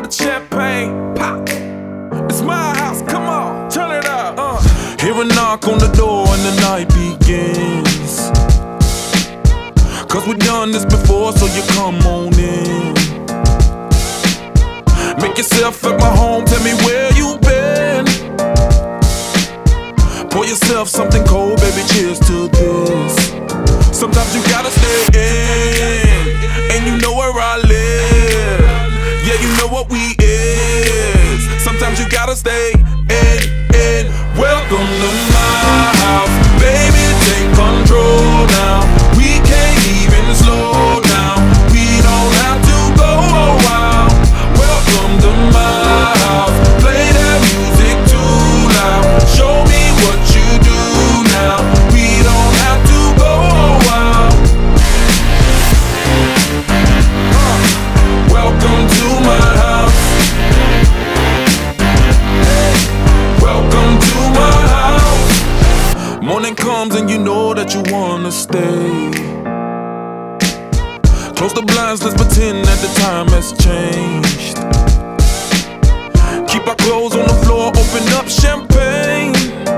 with champagne. Pop. It's my house, come on, turn it up. Hear a knock on the door and the night begins. Cause we've done this before, so you come on in. Make yourself at my home, tell me where you been. Pour yourself something cold, baby, cheers to this. Sometimes you gotta stay in, and you know where I live. Yeah, you know what we is. Sometimes you gotta stay in. Welcome to my house, baby, take control now. We can't even slow down. We don't have to go a while. Welcome to my house, play that music too loud. Show me what you do now. We don't have to go a while. Welcome to my house. Welcome to my house. Morning comes and you know that you wanna stay. Close the blinds, let's pretend that the time has changed. Keep our clothes on the floor, open up champagne.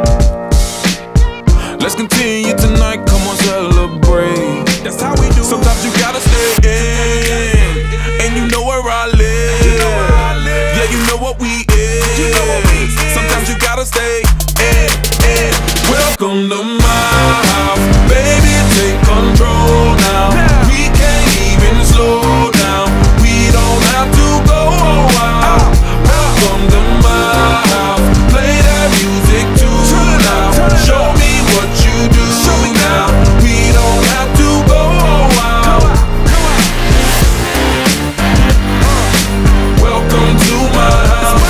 Let's continue tonight, come on, celebrate. That's how we do. Sometimes you gotta stay in, and you know where I live. Yeah, you know what we is. Sometimes you gotta stay in. Welcome to my house, baby, take control now. We can't even slow down. We don't have to go a while. Welcome to my house, play that music too loud. Show me what you do now. We don't have to go a while. Welcome to my house.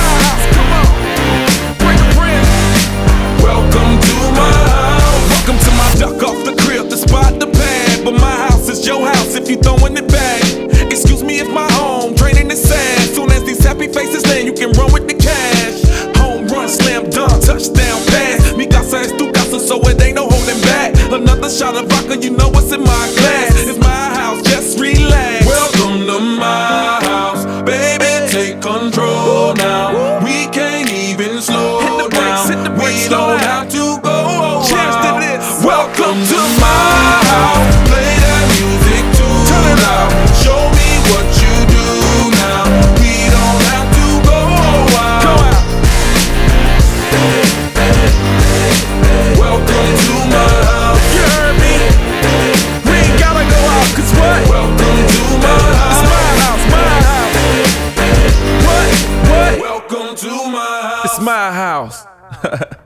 Welcome to my house. Welcome to my duck off the crib, the spot, the pad. But my house is your house if you throwing it back. Excuse me if my home draining is sad. Soon as these happy faces land, you can run with the cash. Home run, slam dunk, touchdown pass. Mi casa es tu casa, so it ain't no holding back. Another shot of vodka, you know what's in my glass. It's my house, just relax. Welcome to my house, baby, take control now. We can't even slow down. We don't have to go a while. Welcome to my house, play that music too loud. Show me what you do now. We don't have to go a while. Welcome to my house. You heard me? We ain't gotta go out, cause what? Welcome to my house. It's my house, my house. What? Welcome to my house. It's my house.